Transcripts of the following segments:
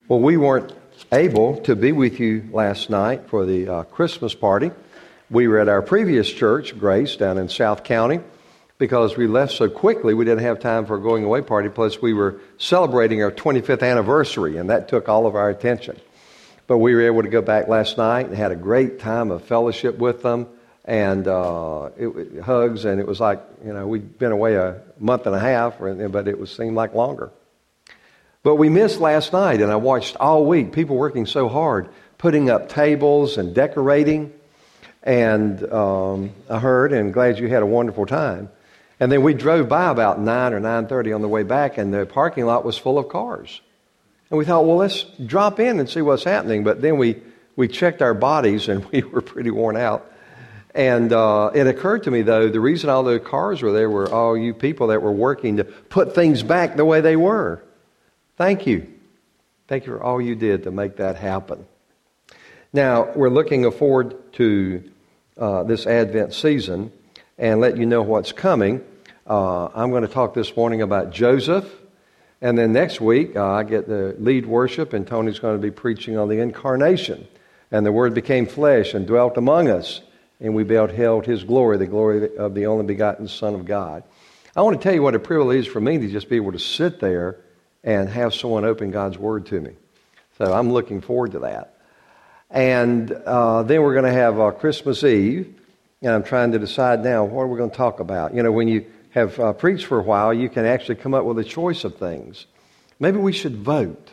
Well, we weren't able to be with you last night for the Christmas party. We were at our previous church, Grace, down in South County. Because we left so quickly, we didn't have time for a going away party. Plus, we were celebrating our 25th anniversary, and that took all of our attention. But we were able to go back last night and had a great time of fellowship with them and hugs. And it was like, we'd been away a month and a half, but it seemed like longer. But we missed last night, and I watched all week people working so hard, putting up tables and decorating. And I heard and glad you had a wonderful time. And then we drove by about 9 or 9:30 on the way back, and the parking lot was full of cars. And we thought, well, let's drop in and see what's happening. But then we checked our bodies, and we were pretty worn out. And it occurred to me, though, the reason all those cars were there were all you people that were working to put things back the way they were. Thank you. Thank you for all you did to make that happen. Now, we're looking forward to this Advent season and let you know what's coming. I'm going to talk this morning about Joseph. And then next week, I get the lead worship, and Tony's going to be preaching on the incarnation. And the Word became flesh and dwelt among us, and we beheld His glory, the glory of the only begotten Son of God. I want to tell you what a privilege for me to just be able to sit there and have someone open God's Word to me. So I'm looking forward to that. And then we're going to have Christmas Eve. And I'm trying to decide now, what are we going to talk about? When you have preached for a while, you can actually come up with a choice of things. Maybe we should vote.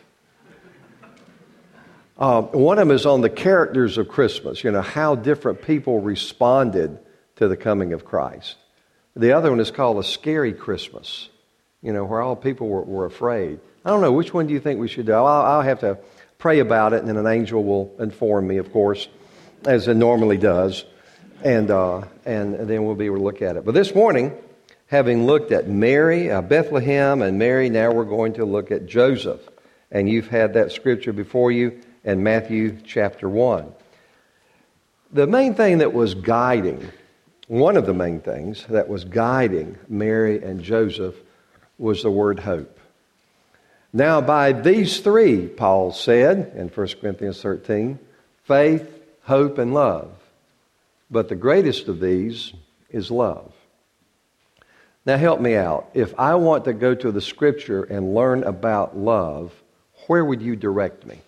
One of them is on the characters of Christmas, how different people responded to the coming of Christ. The other one is called A Scary Christmas, where all people were afraid. I don't know, which one do you think we should do? I'll have to pray about it, and then an angel will inform me, of course, as it normally does. And then we'll be able to look at it. But this morning, having looked at Mary, Bethlehem and Mary, now we're going to look at Joseph. And you've had that scripture before you in Matthew chapter 1. The main thing that was guiding, one of the main things that was guiding Mary and Joseph was the word hope. Now by these three, Paul said in 1 Corinthians 13, faith, hope, and love. But the greatest of these is love. Now help me out. If I want to go to the Scripture and learn about love, where would you direct me?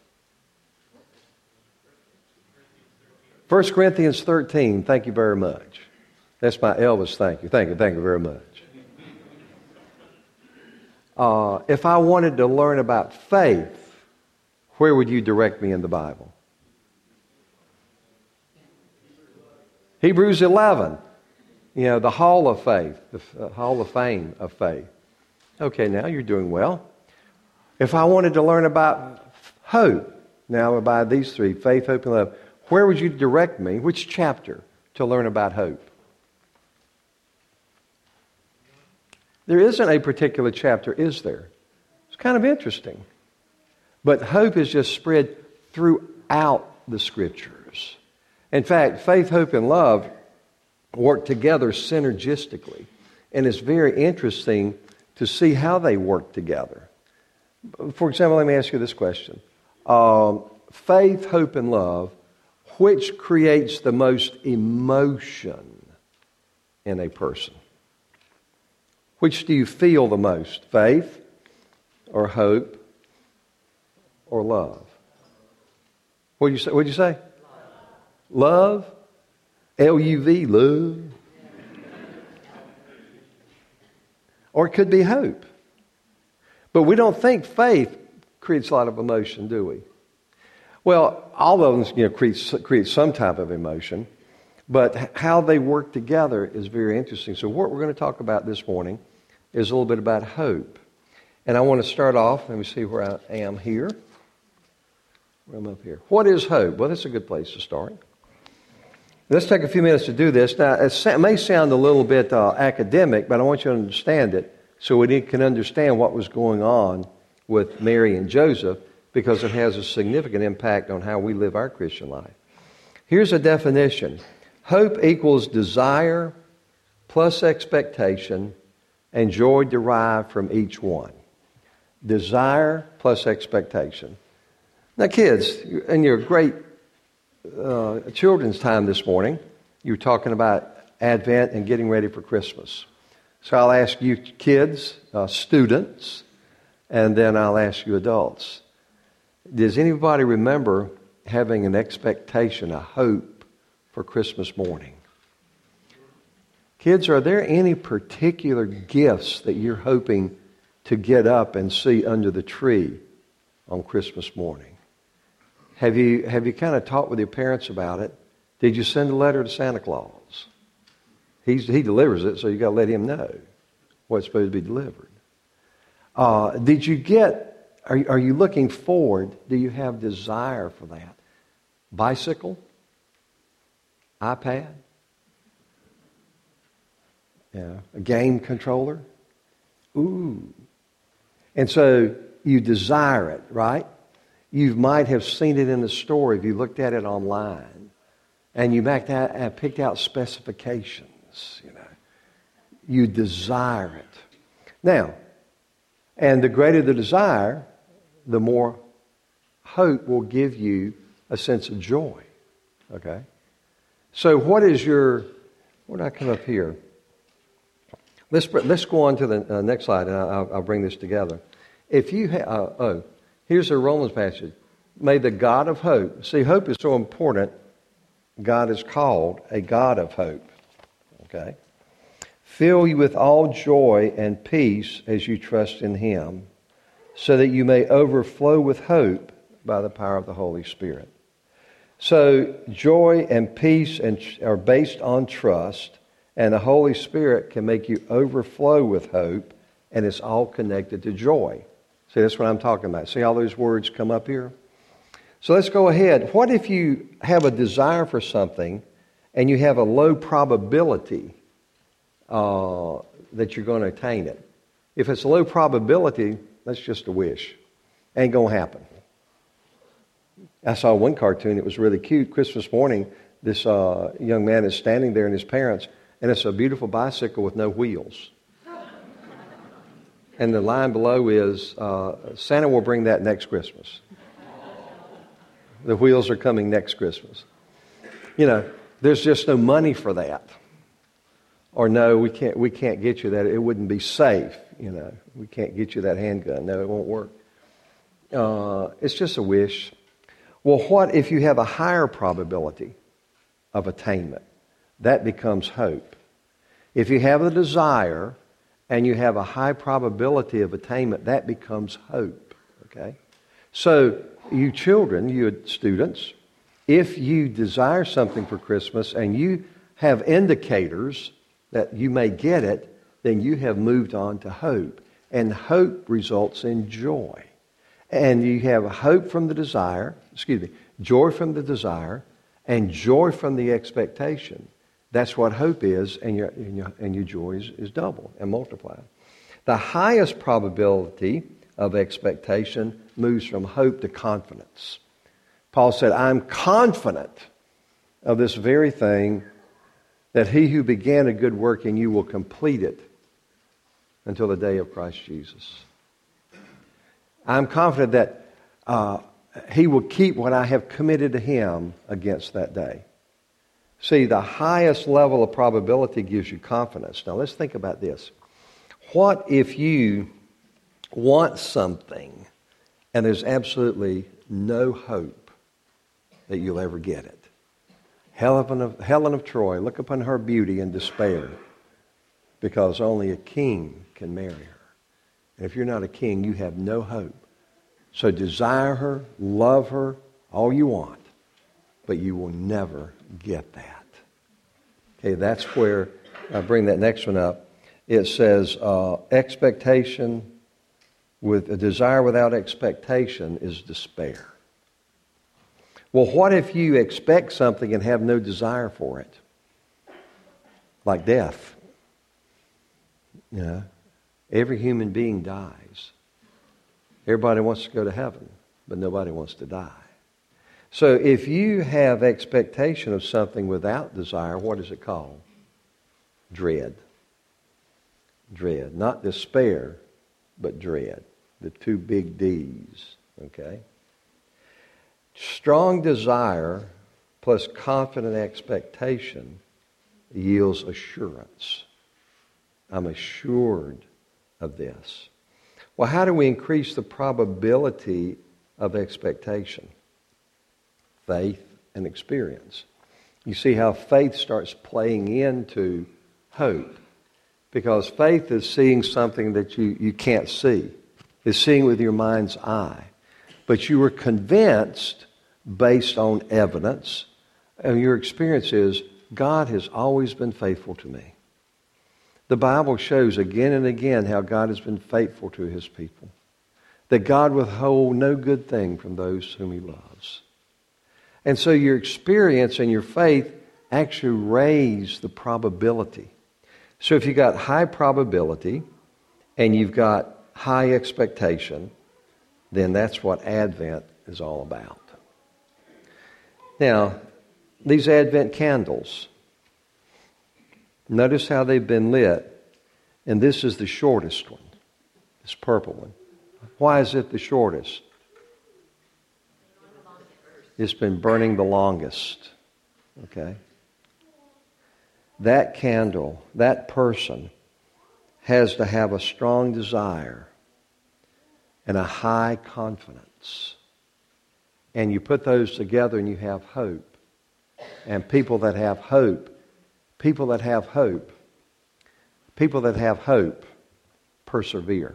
1 Corinthians 13. Thank you very much. That's my Elvis thank you. Thank you very much. If I wanted to learn about faith, where would you direct me in the Bible? Hebrews 11, the hall of faith, the hall of fame of faith. Okay, now you're doing well. If I wanted to learn about hope, now by these three, faith, hope, and love, where would you direct me, which chapter, to learn about hope? There isn't a particular chapter, is there? It's kind of interesting. But hope is just spread throughout the Scriptures. In fact, faith, hope, and love work together synergistically. And it's very interesting to see how they work together. For example, let me ask you this question. Faith, hope, and love, which creates the most emotion in a person? Which do you feel the most? Faith or hope or love? What'd you say? Love? L-U-V, love? Or it could be hope. But we don't think faith creates a lot of emotion, do we? Well, all of them create some type of emotion, but how they work together is very interesting. So what we're going to talk about this morning is a little bit about hope. And I want to start off, let me see where I am here. I'm up here. What is hope? Well, that's a good place to start. Let's take a few minutes to do this. Now, it may sound a little bit academic, but I want you to understand it so we can understand what was going on with Mary and Joseph, because it has a significant impact on how we live our Christian life. Here's a definition. Hope equals desire plus expectation and joy derived from each one. Desire plus expectation. Now, kids, in your great children's time this morning, you were talking about Advent and getting ready for Christmas. So I'll ask you kids, students, and then I'll ask you adults. Does anybody remember having an expectation, a hope for Christmas morning? Kids, are there any particular gifts that you're hoping to get up and see under the tree on Christmas morning? Have you kind of talked with your parents about it? Did you send a letter to Santa Claus? He delivers it, so you got to let him know what's supposed to be delivered. Did you get? Are you looking forward? Do you have desire for that? Bicycle? iPad? Yeah, a game controller? Ooh. And so you desire it, right? You might have seen it in the store if you looked at it online. And you picked out specifications, you know. You desire it. Now, and the greater the desire, the more hope will give you a sense of joy. Okay? So what is your... Where did I come up here? Let's go on to the next slide, and I'll bring this together. If you here's a Romans passage. May the God of hope... See, hope is so important. God is called a God of hope. Okay? Fill you with all joy and peace as you trust in Him, so that you may overflow with hope by the power of the Holy Spirit. So joy and peace are based on trust, and the Holy Spirit can make you overflow with hope, and it's all connected to joy. See, that's what I'm talking about. See all those words come up here? So let's go ahead. What if you have a desire for something and you have a low probability that you're going to attain it? If it's a low probability, that's just a wish. Ain't going to happen. I saw one cartoon. It was really cute. Christmas morning, this young man is standing there and his parents, and it's a beautiful bicycle with no wheels. And the line below is, Santa will bring that next Christmas. The wheels are coming next Christmas. You know, there's just no money for that. Or no, we can't get you that. It wouldn't be safe. You know, we can't get you that handgun. No, it won't work. It's just a wish. Well, what if you have a higher probability of attainment? That becomes hope. If you have a desire and you have a high probability of attainment, that becomes hope. Okay? So, you children, you students, if you desire something for Christmas and you have indicators that you may get it, then you have moved on to hope. And hope results in joy. And you have hope from the desire, joy from the desire, and joy from the expectation. That's what hope is, and your joy is double and multiplied. The highest probability of expectation moves from hope to confidence. Paul said, I'm confident of this very thing, that he who began a good work in you will complete it until the day of Christ Jesus. I'm confident that he will keep what I have committed to him against that day. See, the highest level of probability gives you confidence. Now let's think about this. What if you want something and there's absolutely no hope that you'll ever get it? Helen of Troy, look upon her beauty and despair, because only a king can marry her. And if you're not a king, you have no hope. So desire her, love her, all you want, but you will never get that. Okay, that's where I bring that next one up. It says expectation with a desire without expectation is despair. Well, what if you expect something and have no desire for it? Like death. You know, every human being dies. Everybody wants to go to heaven, but nobody wants to die. So if you have expectation of something without desire, what is it called? Dread. Dread. Not despair, but dread. The two big D's. Okay? Strong desire plus confident expectation yields assurance. I'm assured of this. Well, how do we increase the probability of expectation? Faith and experience. You see how faith starts playing into hope. Because faith is seeing something that you can't see. It's seeing with your mind's eye. But you were convinced based on evidence, and your experience is, God has always been faithful to me. The Bible shows again and again how God has been faithful to His people. That God withhold no good thing from those whom He loves. And so your experience and your faith actually raise the probability. So if you've got high probability and you've got high expectation, then that's what Advent is all about. Now, these Advent candles, notice how they've been lit, and this is the shortest one, this purple one. Why is it the shortest? It's been burning the longest. Okay? That candle, that person, has to have a strong desire and a high confidence. And you put those together and you have hope. And people that have hope persevere.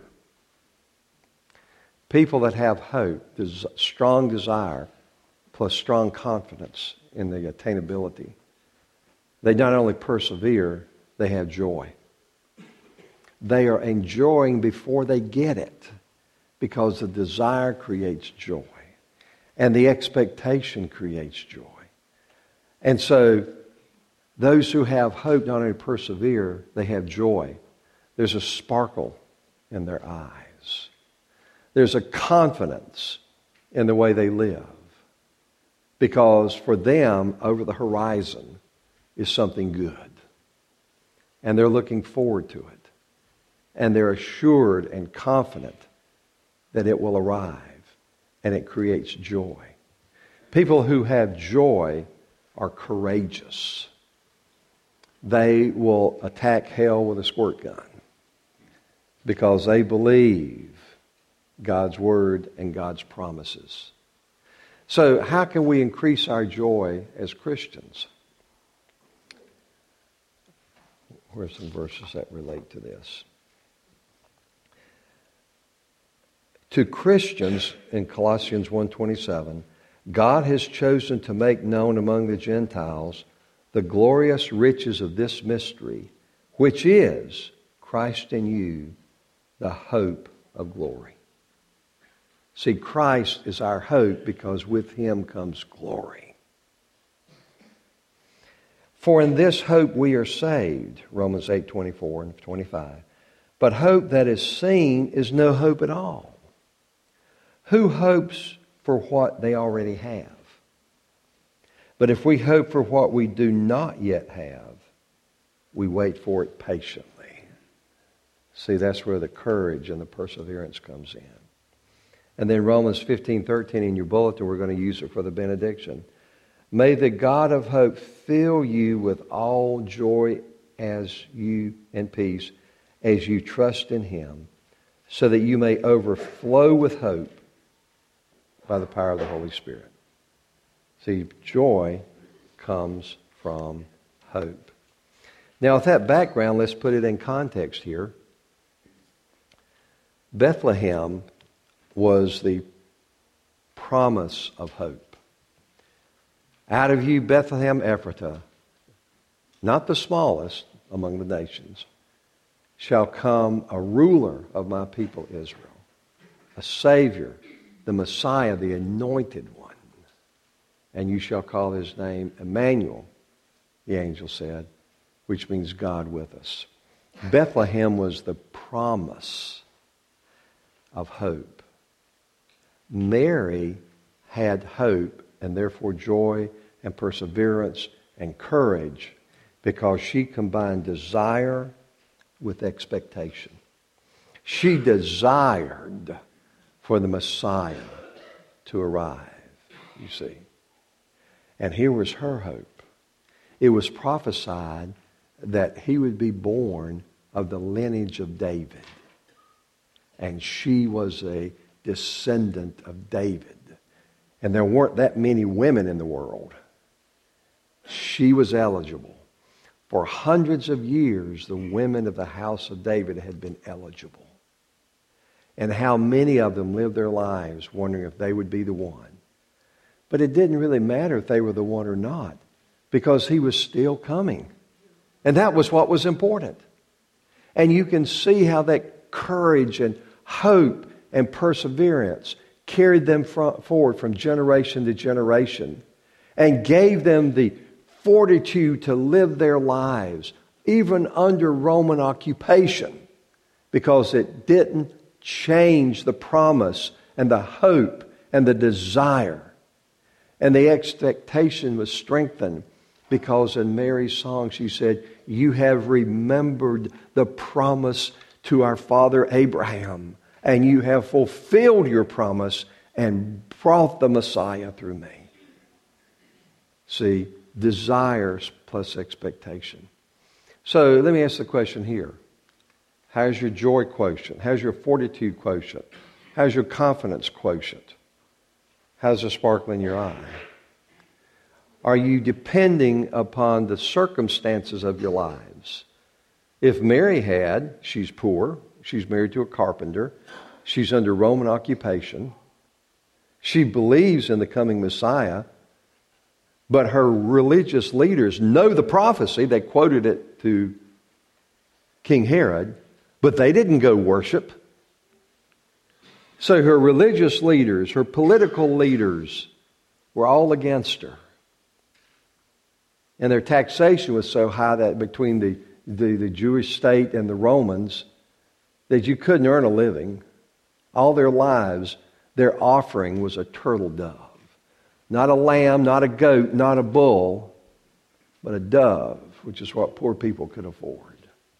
People that have hope, there's strong desire plus strong confidence in the attainability. They not only persevere, they have joy. They are enjoying before they get it because the desire creates joy. And the expectation creates joy. And so those who have hope not only persevere, they have joy. There's a sparkle in their eyes. There's a confidence in the way they live. Because for them, over the horizon is something good. And they're looking forward to it. And they're assured and confident that it will arrive. And it creates joy. People who have joy are courageous. They will attack hell with a squirt gun because they believe God's word and God's promises. So how can we increase our joy as Christians? Where's some verses that relate to this? To Christians, in Colossians 1:27, God has chosen to make known among the Gentiles the glorious riches of this mystery, which is Christ in you, the hope of glory. See, Christ is our hope because with Him comes glory. For in this hope we are saved, Romans 8:24 and 25. But hope that is seen is no hope at all. Who hopes for what they already have? But if we hope for what we do not yet have, we wait for it patiently. See, that's where the courage and the perseverance comes in. And then Romans 15:13 in your bulletin, we're going to use it for the benediction. May the God of hope fill you with all joy and peace as you trust in Him, so that you may overflow with hope by the power of the Holy Spirit. See, joy comes from hope. Now, with that background, let's put it in context here. Bethlehem was the promise of hope. Out of you, Bethlehem Ephratah, not the smallest among the nations, shall come a ruler of my people Israel, a Savior, the Messiah, the Anointed One. And you shall call His name Emmanuel, the angel said, which means God with us. Bethlehem was the promise of hope. Mary had hope and therefore joy and perseverance and courage because she combined desire with expectation. She desired for the Messiah to arrive. you see. And here was her hope. It was prophesied that he would be born of the lineage of David. And she was a descendant of David. And there weren't that many women in the world. She was eligible. For hundreds of years, the women of the house of David had been eligible. And how many of them lived their lives wondering if they would be the one. But it didn't really matter if they were the one or not, because he was still coming. And that was what was important. And you can see how that courage and hope and perseverance carried them forward from generation to generation and gave them the fortitude to live their lives even under Roman occupation, because it didn't change the promise and the hope and the desire. And the expectation was strengthened because in Mary's song she said, "You have remembered the promise to our father Abraham, and you have fulfilled your promise and brought the Messiah through me." See, desires plus expectation. So let me ask the question here. How's your joy quotient? How's your fortitude quotient? How's your confidence quotient? How's the sparkle in your eye? Are you depending upon the circumstances of your lives? If Mary had, she's poor, she's married to a carpenter, she's under Roman occupation, she believes in the coming Messiah, but her religious leaders know the prophecy, they quoted it to King Herod, but they didn't go worship. So her religious leaders, her political leaders were all against her. And their taxation was so high that between the Jewish state and the Romans, that you couldn't earn a living. All their lives, their offering was a turtle dove. Not a lamb, not a goat, not a bull, but a dove, which is what poor people could afford.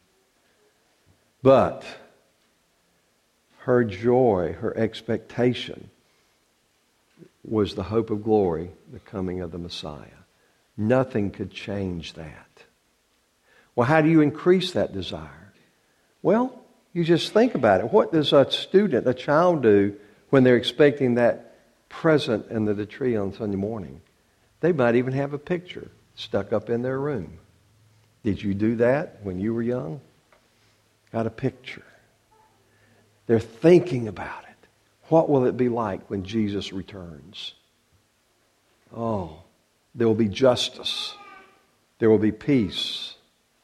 But her joy, her expectation was the hope of glory, the coming of the Messiah. Nothing could change that. Well, how do you increase that desire? Well, you just think about it. What does a student, a child do when they're expecting that present under the tree on Sunday morning? They might even have a picture stuck up in their room. Did you do that when you were young? Got a picture. They're thinking about it. What will it be like when Jesus returns? Oh, there will be justice. There will be peace.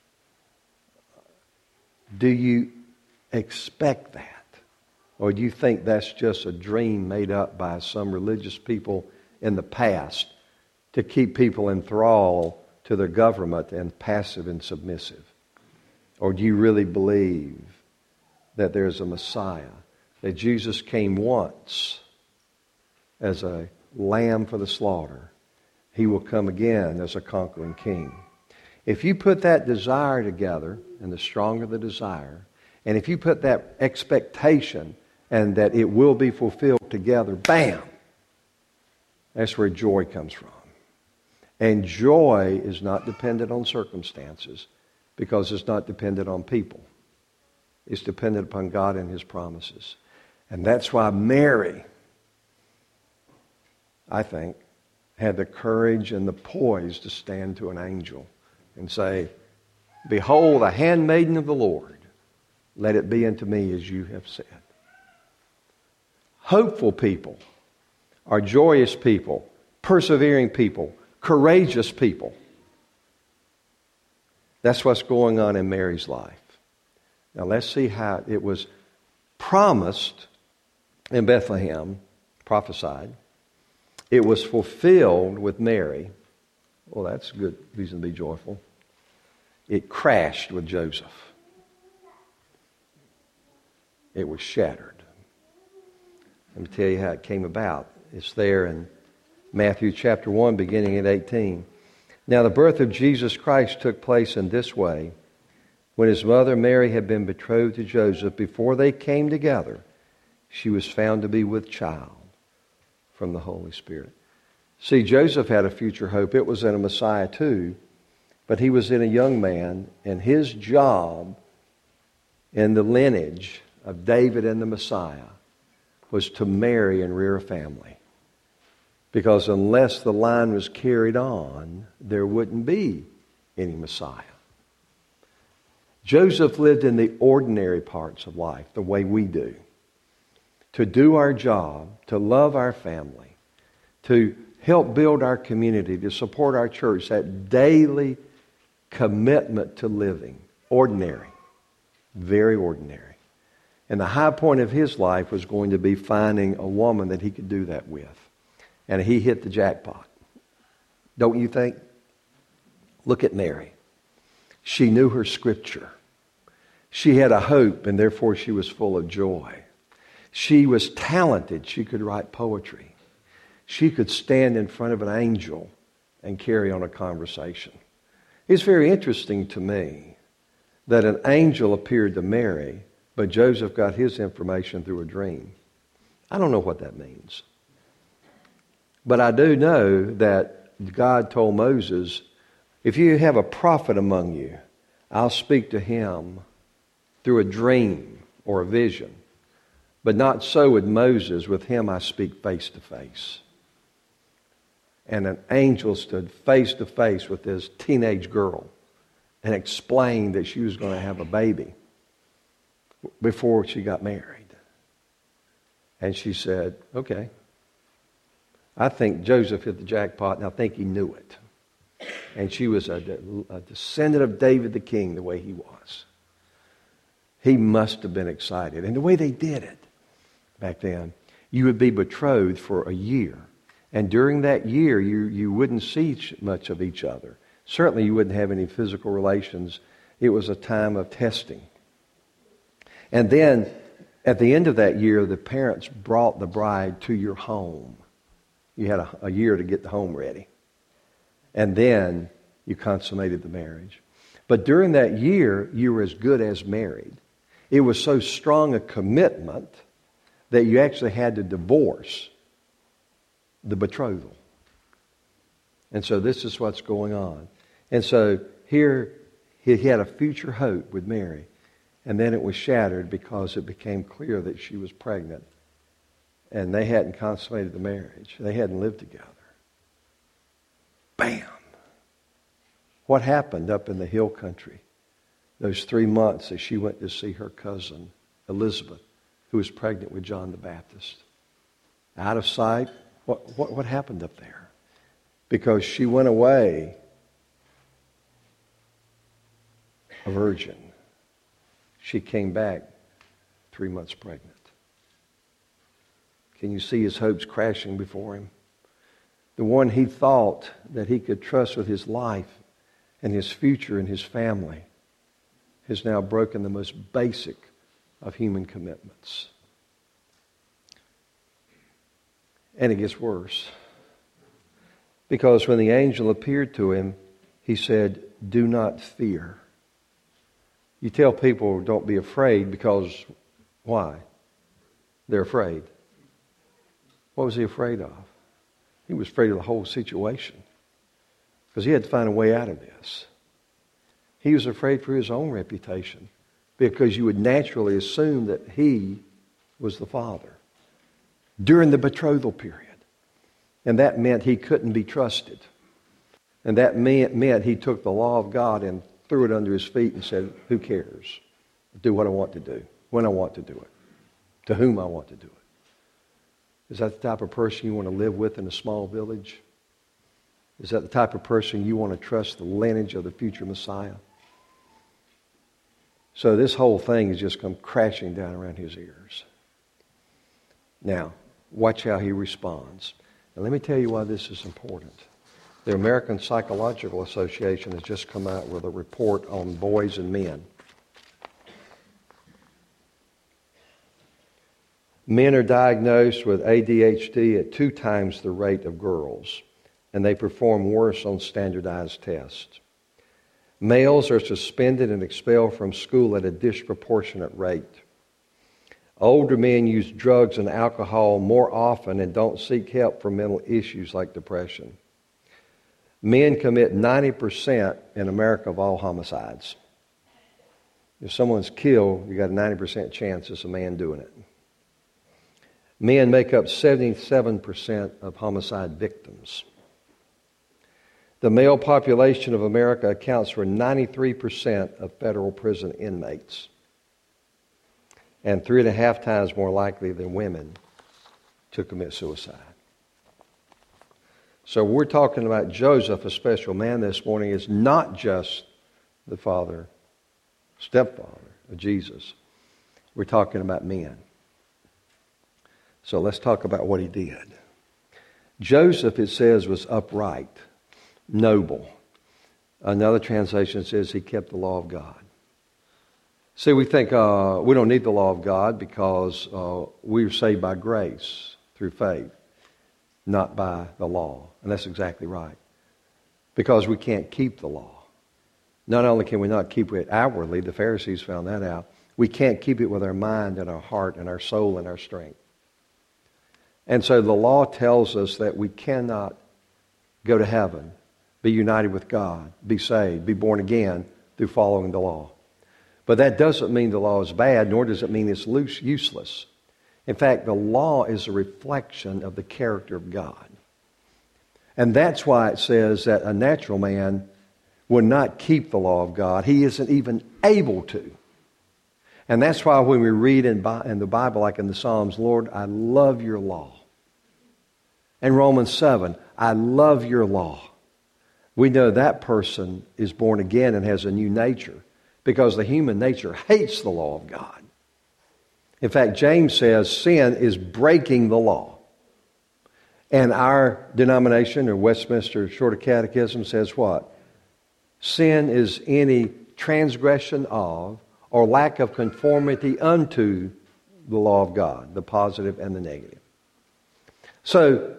Do you expect that? Or do you think that's just a dream made up by some religious people in the past to keep people in thrall to their government and passive and submissive? Or do you really believe that there's a Messiah, that Jesus came once as a lamb for the slaughter? He will come again as a conquering king. If you put that desire together, and the stronger the desire, and if you put that expectation and that it will be fulfilled together, bam! That's where joy comes from. And joy is not dependent on circumstances, because it's not dependent on people. It's dependent upon God and His promises. And that's why Mary, I think, had the courage and the poise to stand to an angel and say, "Behold, the handmaiden of the Lord, let it be unto me as you have said." Hopeful people are joyous people, persevering people, courageous people. That's what's going on in Mary's life. Now let's see how it was promised in Bethlehem, prophesied. It was fulfilled with Mary. Well, that's a good reason to be joyful. It crashed with Joseph. It was shattered. Let me tell you how it came about. It's there in Matthew chapter 1, beginning at 18. Now the birth of Jesus Christ took place in this way. When his mother Mary had been betrothed to Joseph, before they came together, she was found to be with child from the Holy Spirit. See, Joseph had a future hope. It was in a Messiah too, but he was in a young man, and his job in the lineage of David and the Messiah was to marry and rear a family. Because unless the line was carried on, there wouldn't be any Messiah. Joseph lived in the ordinary parts of life, the way we do. To do our job, to love our family, to help build our community, to support our church, that daily commitment to living. Ordinary. Very ordinary. And the high point of his life was going to be finding a woman that he could do that with. And he hit the jackpot. Don't you think? Look at Mary. She knew her scripture. She had a hope, and therefore she was full of joy. She was talented. She could write poetry. She could stand in front of an angel and carry on a conversation. It's very interesting to me that an angel appeared to Mary, but Joseph got his information through a dream. I don't know what that means. But I do know that God told Moses, if you have a prophet among you, I'll speak to him through a dream or a vision. But not so with Moses. With him I speak face to face. And an angel stood face to face with this teenage girl and explained that she was going to have a baby before she got married. And she said, okay. I think Joseph hit the jackpot, and I think he knew it. And she was a descendant of David the king, the way he was. He must have been excited. And the way they did it back then, you would be betrothed for a year. And during that year, you wouldn't see much of each other. Certainly you wouldn't have any physical relations. It was a time of testing. And then, at the end of that year, the parents brought the bride to your home. You had a year to get the home ready. And then you consummated the marriage. But during that year, you were as good as married. It was so strong a commitment that you actually had to divorce the betrothal. And so this is what's going on. And so here he had a future hope with Mary. And then it was shattered because it became clear that she was pregnant. And they hadn't consummated the marriage. They hadn't lived together. Bam! What happened up in the hill country those 3 months that she went to see her cousin, Elizabeth, who was pregnant with John the Baptist? Out of sight? What happened up there? Because she went away a virgin. She came back 3 months pregnant. Can you see his hopes crashing before him? The one he thought that he could trust with his life and his future and his family has now broken the most basic of human commitments. And it gets worse. Because when the angel appeared to him, he said, "Do not fear." You tell people don't be afraid because why? They're afraid. What was he afraid of? He was afraid of the whole situation because he had to find a way out of this. He was afraid for his own reputation because you would naturally assume that he was the father during the betrothal period. And that meant he couldn't be trusted. And that meant he took the law of God and threw it under his feet and said, who cares? Do what I want to do, when I want to do it, to whom I want to do it. Is that the type of person you want to live with in a small village? Is that the type of person you want to trust the lineage of the future Messiah? So this whole thing has just come crashing down around his ears. Now, watch how he responds. And let me tell you why this is important. The American Psychological Association has just come out with a report on boys and men. Men are diagnosed with ADHD at 2 times the rate of girls, and they perform worse on standardized tests. Males are suspended and expelled from school at a disproportionate rate. Older men use drugs and alcohol more often and don't seek help for mental issues like depression. Men commit 90% in America of all homicides. If someone's killed, you got a 90% chance it's a man doing it. Men make up 77% of homicide victims. The male population of America accounts for 93% of federal prison inmates, and 3.5 times more likely than women to commit suicide. So we're talking about Joseph, a special man this morning, is not just the stepfather of Jesus. We're talking about men. So let's talk about what he did. Joseph, it says, was upright, noble. Another translation says he kept the law of God. See, we think we don't need the law of God because we are saved by grace through faith, not by the law. And that's exactly right. Because we can't keep the law. Not only can we not keep it outwardly, the Pharisees found that out, we can't keep it with our mind and our heart and our soul and our strength. And so the law tells us that we cannot go to heaven, be united with God, be saved, be born again through following the law. But that doesn't mean the law is bad, nor does it mean it's useless. In fact, the law is a reflection of the character of God. And that's why it says that a natural man would not keep the law of God. He isn't even able to. And that's why when we read in the Bible, like in the Psalms, Lord, I love your law. And Romans 7, I love your law. We know that person is born again and has a new nature because the human nature hates the law of God. In fact, James says sin is breaking the law. And our denomination, or Westminster Shorter Catechism, says what? Sin is any transgression of or lack of conformity unto the law of God, the positive and the negative. So,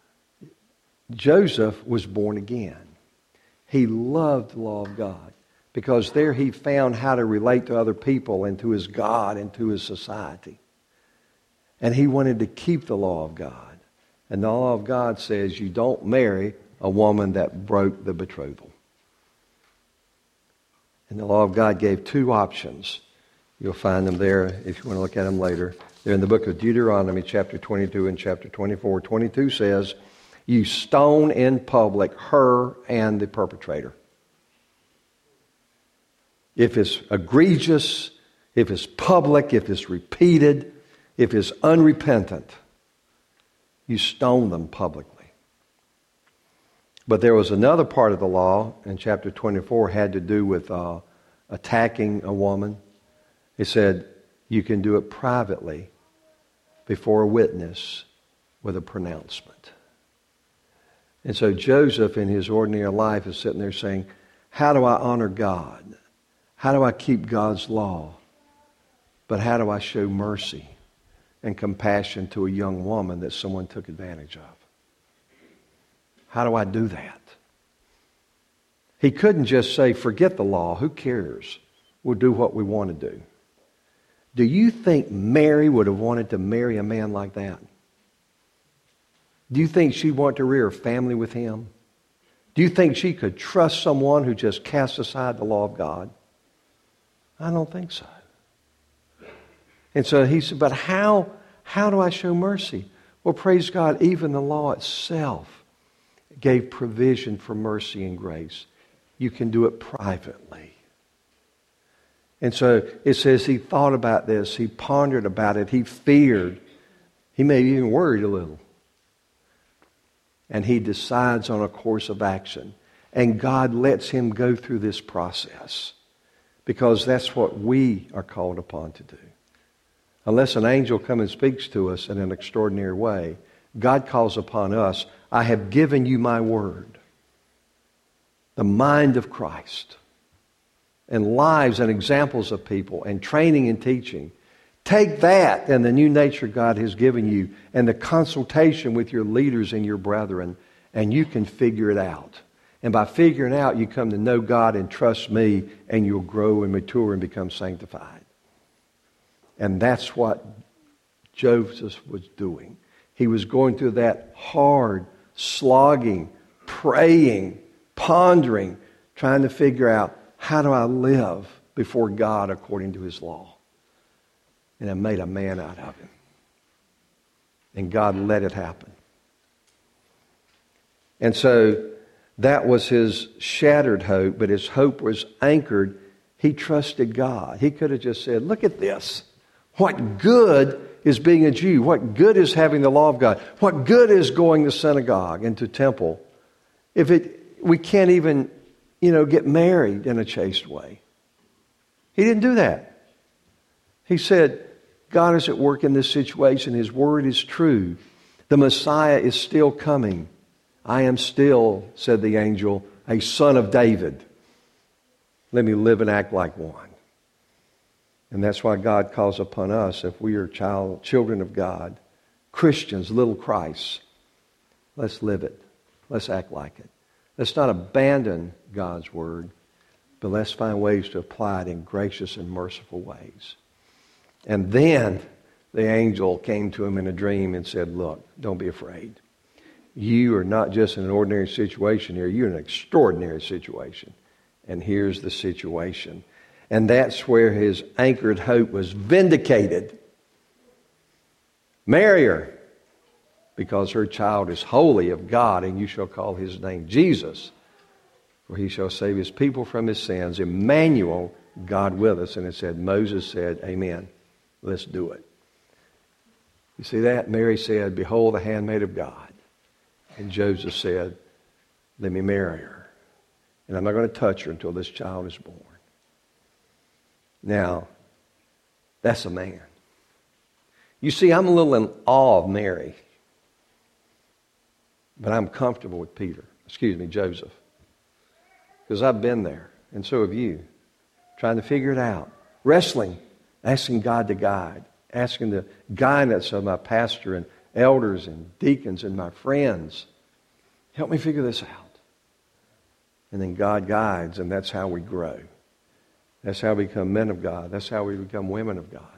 Joseph was born again. He loved the law of God because there he found how to relate to other people and to his God and to his society. And he wanted to keep the law of God. And the law of God says you don't marry a woman that broke the betrothal. And the law of God gave two options. You'll find them there if you want to look at them later. They're in the book of Deuteronomy, chapter 22 and chapter 24. 22 says, you stone in public her and the perpetrator. If it's egregious, if it's public, if it's repeated, if it's unrepentant, you stone them publicly. But there was another part of the law in chapter 24 had to do with attacking a woman. It said you can do it privately before a witness with a pronouncement. And so Joseph in his ordinary life is sitting there saying, how do I honor God? How do I keep God's law? But how do I show mercy and compassion to a young woman that someone took advantage of? How do I do that? He couldn't just say, forget the law. Who cares? We'll do what we want to do. Do you think Mary would have wanted to marry a man like that? Do you think she'd want to rear a family with him? Do you think she could trust someone who just cast aside the law of God? I don't think so. And so he said, but how do I show mercy? Well, praise God, even the law itself gave provision for mercy and grace. You can do it privately. And so it says he thought about this. He pondered about it. He feared. He may even worried a little. And he decides on a course of action. And God lets him go through this process. Because that's what we are called upon to do. Unless an angel comes and speaks to us in an extraordinary way, God calls upon us, I have given you my word. The mind of Christ. And lives and examples of people and training and teaching. Take that and the new nature God has given you and the consultation with your leaders and your brethren, and you can figure it out. And by figuring out, you come to know God and trust me, and you'll grow and mature and become sanctified. And that's what Joseph was doing. He was going through that hard, slogging, praying, pondering, trying to figure out, how do I live before God according to His law? And I made a man out of him. And God let it happen. And so that was his shattered hope, but his hope was anchored. He trusted God. He could have just said, look at this. What good is being a Jew? What good is having the law of God? What good is going to synagogue and to temple if we can't even, get married in a chaste way? He didn't do that. He said, God is at work in this situation. His word is true. The Messiah is still coming. I am still, said the angel, a son of David. Let me live and act like one. And that's why God calls upon us, if we are children of God, Christians, little Christs, let's live it. Let's act like it. Let's not abandon God's word, but let's find ways to apply it in gracious and merciful ways. And then the angel came to him in a dream and said, look, don't be afraid. You are not just in an ordinary situation here. You're in an extraordinary situation. And here's the situation. And that's where his anchored hope was vindicated. Marry her, because her child is holy of God, and you shall call his name Jesus, for he shall save his people from his sins. Emmanuel, God with us. And it said, Moses said, amen. Let's do it. You see that? Mary said, behold the handmaid of God. And Joseph said, let me marry her. And I'm not going to touch her until this child is born. Now, that's a man. You see, I'm a little in awe of Mary. But I'm comfortable with Joseph. Because I've been there, and so have you. Trying to figure it out. Wrestling, asking God to guide. Asking the guidance of my pastor and elders and deacons and my friends. Help me figure this out. And then God guides, and that's how we grow. That's how we become men of God. That's how we become women of God.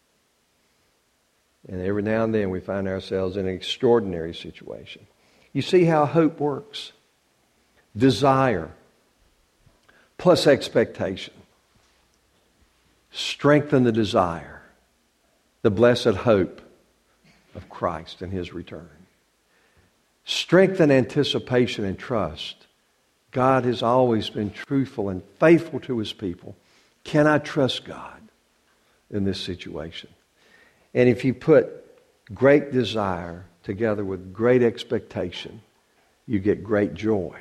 And every now and then we find ourselves in an extraordinary situation. You see how hope works? Desire plus expectation. Strengthen the desire. The blessed hope of Christ and His return. Strengthen anticipation and trust. God has always been truthful and faithful to His people. Can I trust God in this situation? And if you put great desire together with great expectation, you get great joy.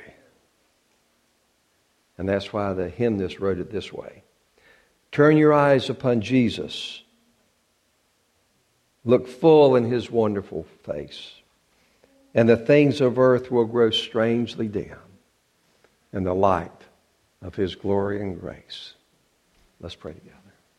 And that's why the hymnist wrote it this way. Turn your eyes upon Jesus. Look full in His wonderful face. And the things of earth will grow strangely dim in the light of His glory and grace. Let's pray together.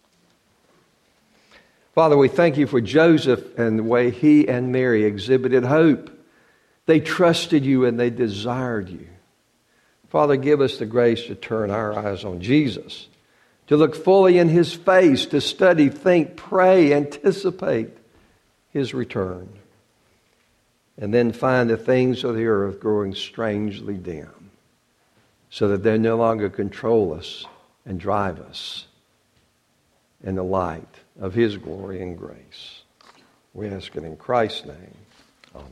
Father, we thank You for Joseph and the way he and Mary exhibited hope. They trusted You and they desired You. Father, give us the grace to turn our eyes on Jesus, to look fully in His face, to study, think, pray, anticipate His return, and then find the things of the earth growing strangely dim, so that they no longer control us and drive us in the light of His glory and grace. We ask it in Christ's name. Amen.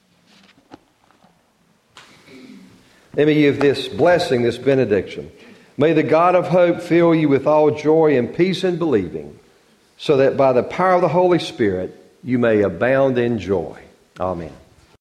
Let me give this blessing, this benediction. May the God of hope fill you with all joy and peace in believing, so that by the power of the Holy Spirit you may abound in joy. Amen.